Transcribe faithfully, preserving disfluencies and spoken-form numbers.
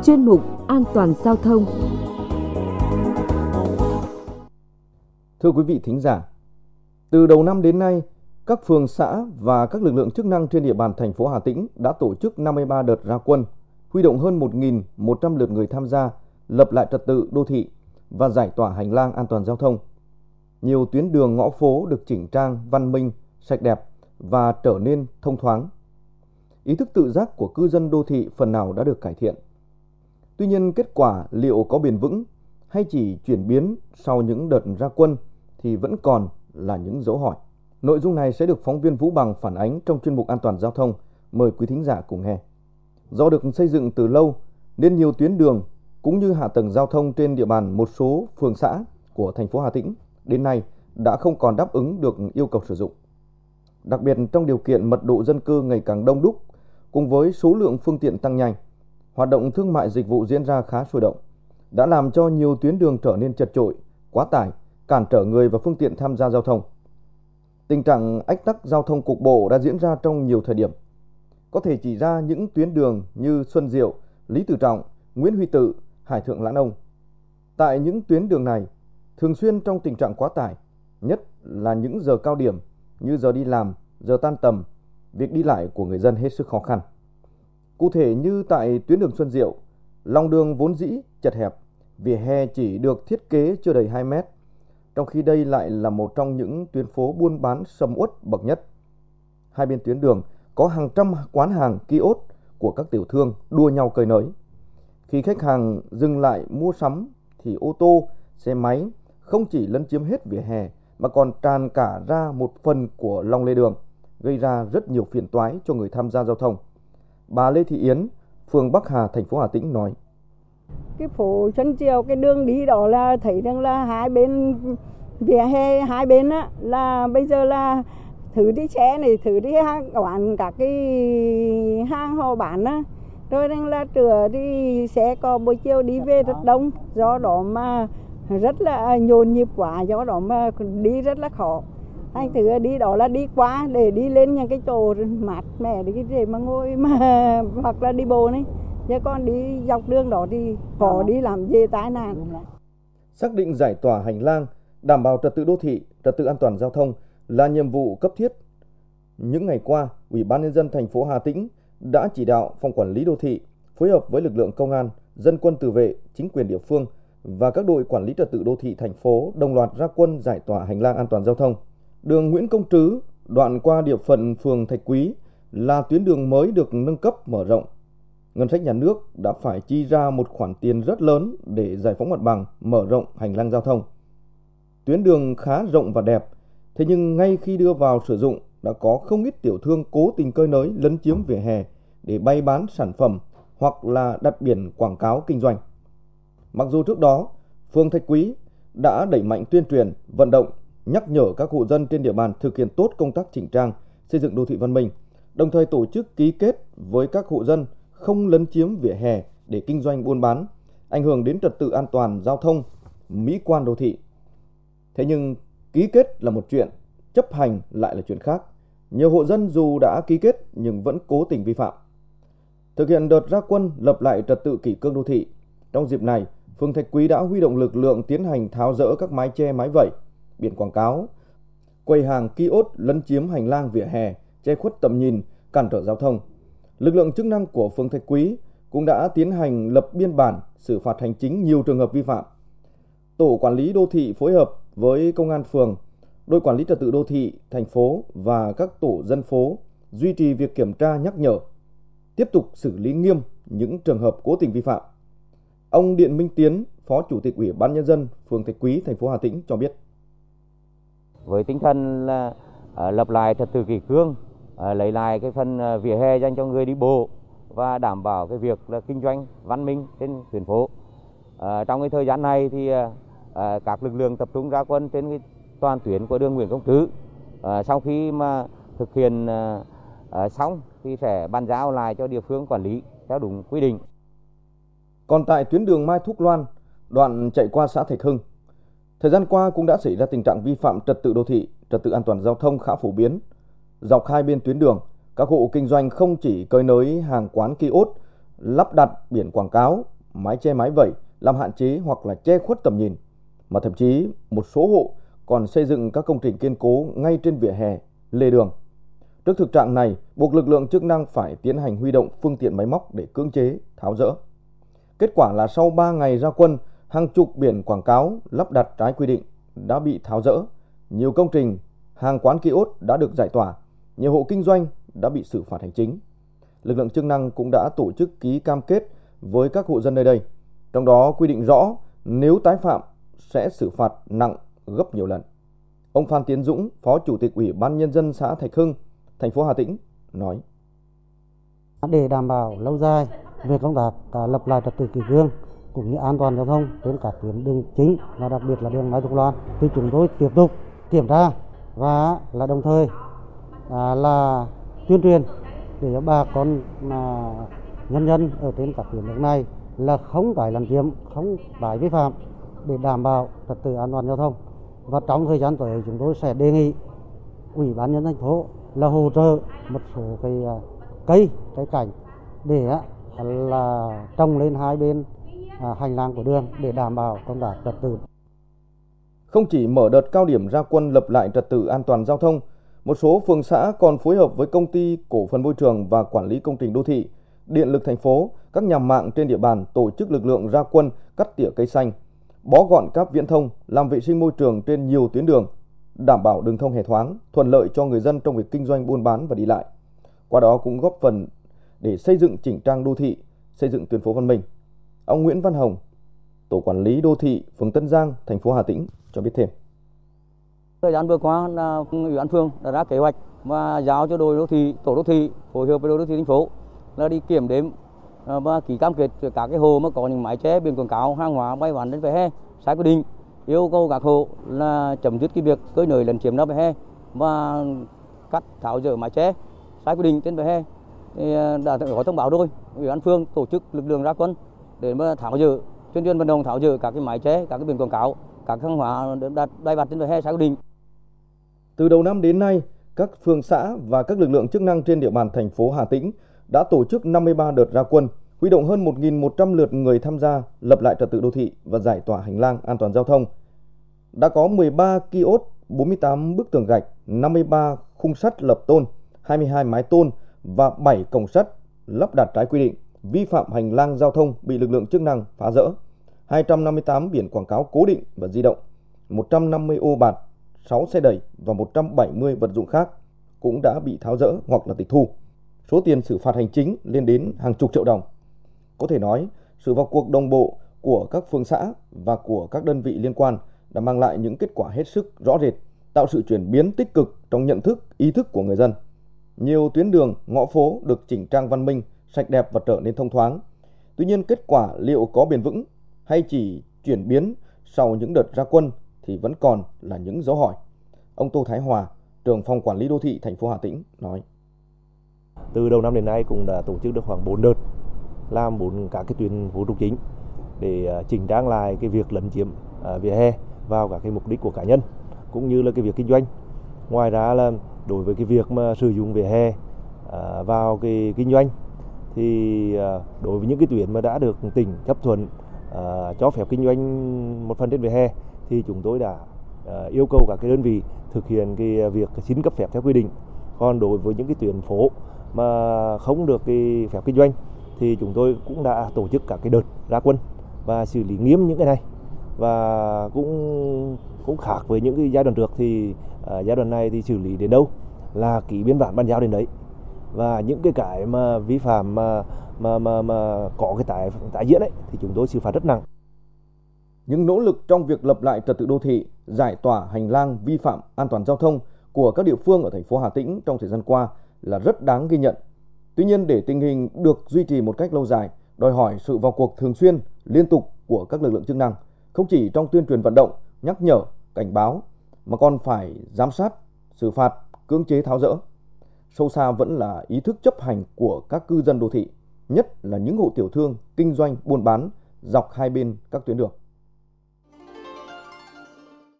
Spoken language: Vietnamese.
chuyên mục An toàn giao thông. Thưa quý vị thính giả, từ đầu năm đến nay, các phường xã và các lực lượng chức năng trên địa bàn thành phố Hà Tĩnh đã tổ chức năm mươi ba đợt ra quân, huy động hơn một nghìn một trăm lượt người tham gia, lập lại trật tự đô thị và giải tỏa hành lang an toàn giao thông. Nhiều tuyến đường ngõ phố được chỉnh trang, văn minh, sạch đẹp và trở nên thông thoáng. Ý thức tự giác của cư dân đô thị phần nào đã được cải thiện. Tuy nhiên, kết quả liệu có bền vững hay chỉ chuyển biến sau những đợt ra quân thì vẫn còn là những dấu hỏi. Nội dung này sẽ được phóng viên Vũ Bằng phản ánh trong chuyên mục An toàn giao thông. Mời quý thính giả cùng nghe. Do được xây dựng từ lâu nên nhiều tuyến đường cũng như hạ tầng giao thông trên địa bàn một số phường xã của thành phố Hà Tĩnh đến nay đã không còn đáp ứng được yêu cầu sử dụng. Đặc biệt trong điều kiện mật độ dân cư ngày càng đông đúc cùng với số lượng phương tiện tăng nhanh, hoạt động thương mại dịch vụ diễn ra khá sôi động, đã làm cho nhiều tuyến đường trở nên chật chội, quá tải, cản trở người và phương tiện tham gia giao thông. Tình trạng ách tắc giao thông cục bộ đã diễn ra trong nhiều thời điểm. Có thể chỉ ra những tuyến đường như Xuân Diệu, Lý Tự Trọng, Nguyễn Huy Tự, Hải Thượng Lãn Ông. Tại những tuyến đường này, thường xuyên trong tình trạng quá tải, nhất là những giờ cao điểm như giờ đi làm, giờ tan tầm, việc đi lại của người dân hết sức khó khăn. Cụ thể như tại tuyến đường Xuân Diệu, lòng đường vốn dĩ chật hẹp, vỉa hè chỉ được thiết kế chưa đầy hai mét, trong khi đây lại là một trong những tuyến phố buôn bán sầm uất bậc nhất. Hai bên tuyến đường có hàng trăm quán hàng kiosk của các tiểu thương đua nhau cơi nới. Khi khách hàng dừng lại mua sắm thì ô tô, xe máy không chỉ lấn chiếm hết vỉa hè mà còn tràn cả ra một phần của lòng lề đường, gây ra rất nhiều phiền toái cho người tham gia giao thông. Bà Lê Thị Yến, phường Bắc Hà, thành phố Hà Tĩnh nói: Cái phố Xuân Diệu, cái đường đi đó là thấy rằng là hai bên vỉa hè hai bên á là bây giờ là thử đi xe này, thử đi hàng quán các cái hàng họ bán á, rồi rằng là trưa đi xe có buổi chiều đi về rất đông, do đó mà rất là nhộn nhịp quá, do đó mà đi rất là khó. Anh thử đi đó là đi qua để đi lên những cái chỗ mát mẻ để để mà ngồi mà hoặc là đi bộ này, chứ còn đi dọc đường đó thì khó đi làm gì tai nạn. Xác định giải tỏa hành lang, đảm bảo trật tự đô thị, trật tự an toàn giao thông là nhiệm vụ cấp thiết. Những ngày qua, Ủy ban nhân dân thành phố Hà Tĩnh đã chỉ đạo phòng quản lý đô thị phối hợp với lực lượng công an, dân quân tự vệ, chính quyền địa phương và các đội quản lý trật tự đô thị thành phố đồng loạt ra quân giải tỏa hành lang an toàn giao thông. Đường Nguyễn Công Trứ, đoạn qua địa phận phường Thạch Quý là tuyến đường mới được nâng cấp mở rộng. Ngân sách nhà nước đã phải chi ra một khoản tiền rất lớn để giải phóng mặt bằng, mở rộng hành lang giao thông. Tuyến đường khá rộng và đẹp, thế nhưng ngay khi đưa vào sử dụng đã có không ít tiểu thương cố tình cơi nới lấn chiếm vỉa hè để bày bán sản phẩm hoặc là đặt biển quảng cáo kinh doanh. Mặc dù trước đó, phường Thạch Quý đã đẩy mạnh tuyên truyền, vận động, nhắc nhở các hộ dân trên địa bàn thực hiện tốt công tác chỉnh trang, xây dựng đô thị văn minh, đồng thời tổ chức ký kết với các hộ dân không lấn chiếm vỉa hè để kinh doanh buôn bán, ảnh hưởng đến trật tự an toàn giao thông, mỹ quan đô thị. Thế nhưng ký kết là một chuyện, chấp hành lại là chuyện khác. Nhiều hộ dân dù đã ký kết nhưng vẫn cố tình vi phạm. Thực hiện đợt ra quân lập lại trật tự kỷ cương đô thị, trong dịp này, phường Thạch Quý đã huy động lực lượng tiến hành tháo dỡ các mái che mái vẩy, biển quảng cáo, quầy hàng kiosk lấn chiếm hành lang vỉa hè, che khuất tầm nhìn, cản trở giao thông. Lực lượng chức năng của phường Thạch Quý cũng đã tiến hành lập biên bản xử phạt hành chính nhiều trường hợp vi phạm. Tổ quản lý đô thị phối hợp với công an phường, đội quản lý trật tự đô thị thành phố và các tổ dân phố duy trì việc kiểm tra nhắc nhở, tiếp tục xử lý nghiêm những trường hợp cố tình vi phạm. Ông Điện Minh Tiến, Phó Chủ tịch Ủy ban nhân dân phường Thạch Quý, thành phố Hà Tĩnh cho biết: Với tinh thần là uh, lập lại trật tự kỷ cương, uh, lấy lại cái phần uh, vỉa hè dành cho người đi bộ và đảm bảo cái việc là kinh doanh văn minh trên tuyến phố. Uh, trong cái thời gian này thì uh, uh, các lực lượng tập trung ra quân trên cái toàn tuyến của đường Nguyễn Công Trứ. Uh, sau khi mà thực hiện uh, uh, xong thì sẽ bàn giao lại cho địa phương quản lý theo đúng quy định. Còn tại tuyến đường Mai Thúc Loan, đoạn chạy qua xã Thạch Hưng, thời gian qua cũng đã xảy ra tình trạng vi phạm trật tự đô thị, trật tự an toàn giao thông khá phổ biến. Dọc hai bên tuyến đường, các hộ kinh doanh không chỉ cơi nới hàng quán kiosk, lắp đặt biển quảng cáo mái che mái vẩy làm hạn chế hoặc là che khuất tầm nhìn, mà thậm chí một số hộ còn xây dựng các công trình kiên cố ngay trên vỉa hè, lề đường. Trước thực trạng này, buộc lực lượng chức năng phải tiến hành huy động phương tiện máy móc để cưỡng chế, tháo dỡ. Kết quả là sau ba ngày ra quân, hàng chục biển quảng cáo lắp đặt trái quy định đã bị tháo dỡ, nhiều công trình, hàng quán kiosk đã được giải tỏa, nhiều hộ kinh doanh đã bị xử phạt hành chính. Lực lượng chức năng cũng đã tổ chức ký cam kết với các hộ dân nơi đây, trong đó quy định rõ nếu tái phạm sẽ xử phạt nặng gấp nhiều lần. Ông Phan Tiến Dũng, Phó Chủ tịch Ủy ban Nhân dân xã Thạch Hưng, thành phố Hà Tĩnh nói: Để đảm bảo lâu dài về công tác lập lại trật tự kỷ cương cũng như an toàn giao thông trên các tuyến đường chính và đặc biệt là đường Mai Thục Loan, thì chúng tôi tiếp tục kiểm tra và là đồng thời à, là tuyên truyền để cho bà con mà nhân dân ở trên các tuyến đường này là không tái lấn chiếm, không tái vi phạm để đảm bảo trật tự an toàn giao thông. Và trong thời gian tới chúng tôi sẽ đề nghị Ủy ban nhân dân thành phố là hỗ trợ một số cái cây, cây cảnh để là trồng lên hai bên hành lang của đường để đảm bảo công tác trật tự. Không chỉ mở đợt cao điểm ra quân lập lại trật tự an toàn giao thông, một số phường xã còn phối hợp với công ty cổ phần môi trường và quản lý công trình đô thị, điện lực thành phố, các nhà mạng trên địa bàn tổ chức lực lượng ra quân cắt tỉa cây xanh, bó gọn cáp viễn thông, làm vệ sinh môi trường trên nhiều tuyến đường, đảm bảo đường thông hề thoáng, thuận lợi cho người dân trong việc kinh doanh buôn bán và đi lại. Qua đó cũng góp phần để xây dựng chỉnh trang đô thị, xây dựng tuyến phố văn minh. Ông Nguyễn Văn Hồng, Tổ quản lý đô thị phường Tân Giang, thành phố Hà Tĩnh cho biết thêm. Thời gian vừa qua là Ủy ban phường đã ra kế hoạch và giao cho đội đô thị, tổ đô thị phối hợp với đội đô thị thành phố là đi kiểm đếm và ký cam kết các cái hồ mà có những mái che biển quảng cáo hàng hóa bay bán đến vỉa hè sai quy định, yêu cầu các hộ là chấm dứt cái việc cơi nới lấn chiếm ra vỉa hè và cắt tháo dỡ mái che sai quy định trên vỉa hè. Thì đã có thông báo rồi, Ủy ban phường tổ chức lực lượng ra quân để mà tháo dỡ, tuyên truyền vận động tháo dỡ các cái mái che, các cái biển quảng cáo, các hàng hóa đặt bay bạt trên vỉa hè sai quy định. Từ đầu năm đến nay, các phường xã và các lực lượng chức năng trên địa bàn thành phố Hà Tĩnh đã tổ chức năm mươi ba đợt ra quân, huy động hơn một nghìn một trăm lượt người tham gia lập lại trật tự đô thị và giải tỏa hành lang an toàn giao thông. Đã có mười ba kiosk, bốn mươi tám bức tường gạch, năm mươi ba khung sắt lập tôn, hai mươi hai mái tôn và bảy cổng sắt lắp đặt trái quy định, vi phạm hành lang giao thông bị lực lượng chức năng phá dỡ, hai trăm năm mươi tám biển quảng cáo cố định và di động, một trăm năm mươi ô bạt, sáu xe đẩy và một trăm bảy mươi vật dụng khác cũng đã bị tháo dỡ hoặc là tịch thu. Số tiền xử phạt hành chính lên đến hàng chục triệu đồng. Có thể nói, sự vào cuộc đồng bộ của các phường xã và của các đơn vị liên quan đã mang lại những kết quả hết sức rõ rệt, tạo sự chuyển biến tích cực trong nhận thức, ý thức của người dân. Nhiều tuyến đường, ngõ phố được chỉnh trang văn minh, sạch đẹp và trở nên thông thoáng. Tuy nhiên, kết quả liệu có bền vững hay chỉ chuyển biến sau những đợt ra quân thì vẫn còn là những dấu hỏi. Ông Tô Thái Hòa, trưởng phòng quản lý đô thị thành phố Hà Tĩnh nói: Từ đầu năm đến nay cũng đã tổ chức được khoảng bốn đợt, làm bốn các cái tuyến phố trục chính để chỉnh trang lại cái việc lấn chiếm vỉa hè vào các cái mục đích của cá nhân cũng như là cái việc kinh doanh. Ngoài ra là đối với cái việc mà sử dụng vỉa hè vào cái kinh doanh thì đối với những cái tuyến mà đã được tỉnh chấp thuận cho phép kinh doanh một phần trên vỉa hè thì chúng tôi đã yêu cầu các cái đơn vị thực hiện cái việc xin cấp phép theo quy định. Còn đối với những cái tuyến phố mà không được cái phép kinh doanh thì chúng tôi cũng đã tổ chức các cái đợt ra quân và xử lý nghiêm những cái này. Và cũng cũng khác với những cái giai đoạn trước thì uh, giai đoạn này thì xử lý đến đâu là ký biên bản bàn giao đến đấy. Và những cái cái mà vi phạm mà mà mà, mà có cái tái tái diễn ấy thì chúng tôi xử phạt rất nặng. Những nỗ lực trong việc lập lại trật tự đô thị, giải tỏa hành lang vi phạm an toàn giao thông của các địa phương ở thành phố Hà Tĩnh trong thời gian qua là rất đáng ghi nhận. Tuy nhiên, để tình hình được duy trì một cách lâu dài, đòi hỏi sự vào cuộc thường xuyên, liên tục của các lực lượng chức năng, không chỉ trong tuyên truyền vận động, nhắc nhở, cảnh báo, mà còn phải giám sát, xử phạt, cưỡng chế tháo dỡ. Sâu xa vẫn là ý thức chấp hành của các cư dân đô thị, nhất là những hộ tiểu thương, kinh doanh, buôn bán dọc hai bên các tuyến đường.